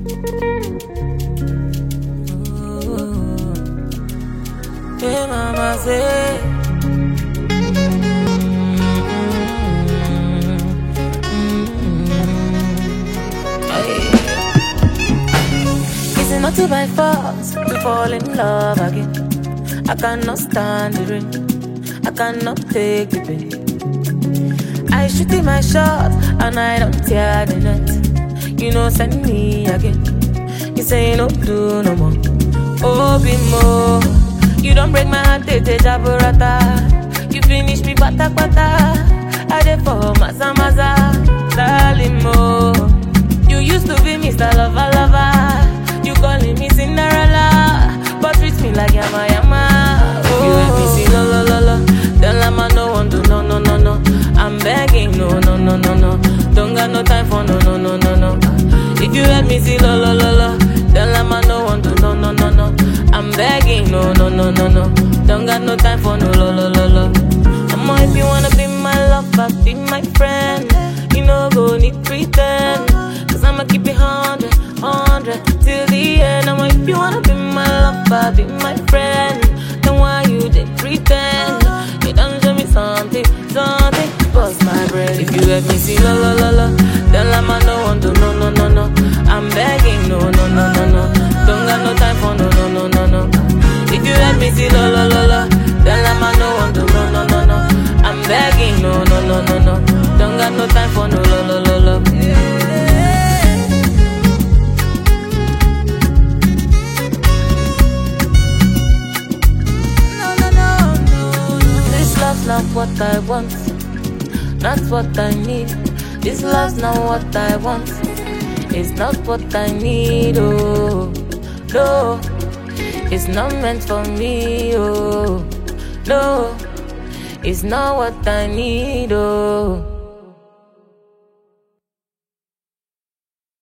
Hey, mama say. Is it not to by force to fall in love again? I cannot stand the rain, I cannot take the pain. I shoot in my shot and I don't tear the net. You know, send me again. You say no do no more. Oh, be more. You don't break my heart, tete jaburata. You finish me bata bata. I dey for maza maza, darling mo. You used to be Mr. Lover Lover. You calling me Cinderella, but treat me like yama yama. Oh. You let me see lo lo lo lo. Then lama no one do no no no no. I'm begging no no no no no. Don't got no time for no no no no no. If you let me see lo lo lo lo, then lama no one do no no no no. I'm begging no no no no no. Don't got no time for no lo lo lo lo. Mama, if you wanna be my lover, be my friend. You know go need pretend, cause I'ma keep it 100, 100 till the end. Mama, if you wanna be my lover, be my friend. Then why you did pretend? You done show me something, something, bust my brain. If you let me see lo lo lo lo, then I'ma no one do no no no no. I'm begging no no no no no. Don't got no time for no no no no no. If you let me see lo lo lo lo, then I'ma no one do no no no no. I'm begging no no no no no. Don't got no time for no lo lo lo lo. No no no no. This love's not what I want, not what I need. This love's not what I want, it's not what I need. Oh no, it's not meant for me. Oh no, it's not what I need. Oh.